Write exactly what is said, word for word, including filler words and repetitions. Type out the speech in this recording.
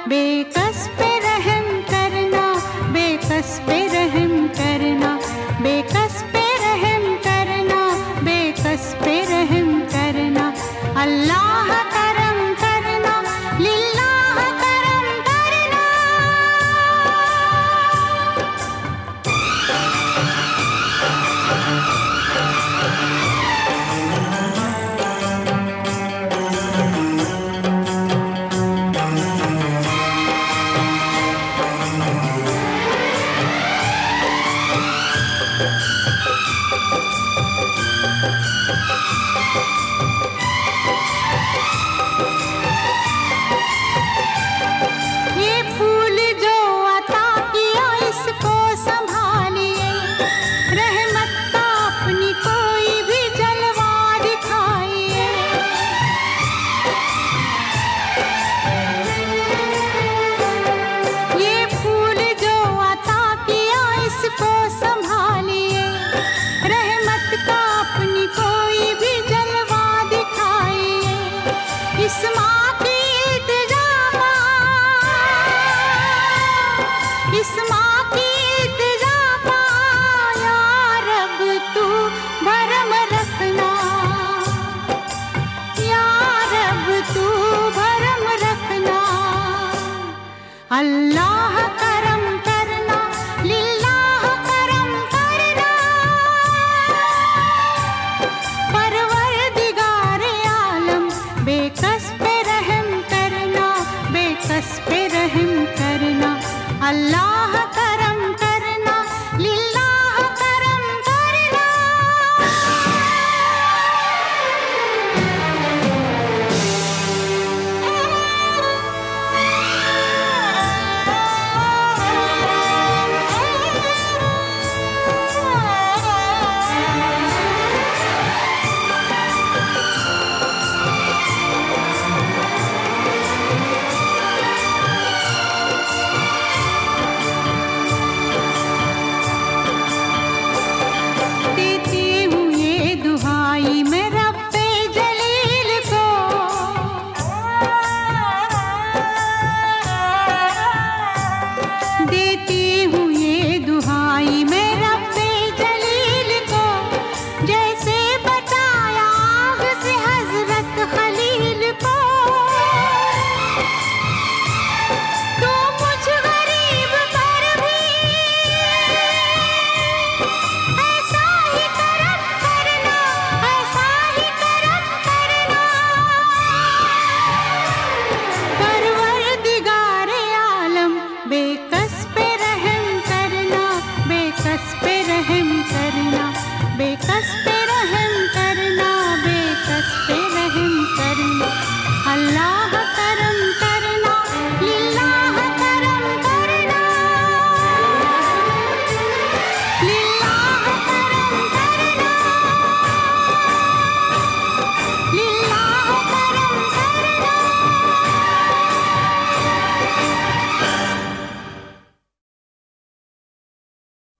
बेकस पे रहम करना, बेकस पे रहम करना, बेकस पे रहम करना, बेकस पे रहम करना। अल्लाह करम करना, लिल्लाह करम करना। ये फूल जो अता किया इसको संभालिए, रहमत का अपनी कोई भी जलवा दिखाइए। ये फूल जो अता किया इसको संभालिए, रहमत का अपनी कोई भी जलवा दिखाइए। इस माँ की इल्तिजा माँ, इस माँ की इल्तिजा माँ, या रब तू भरम रखना, या रब तू भरम रखना। अल्लाह करम करना, लिल्लाह करम करना। परवरदिगार आलम बेकस पे रहम करना, बेकस पे रहम करना। अल्लाह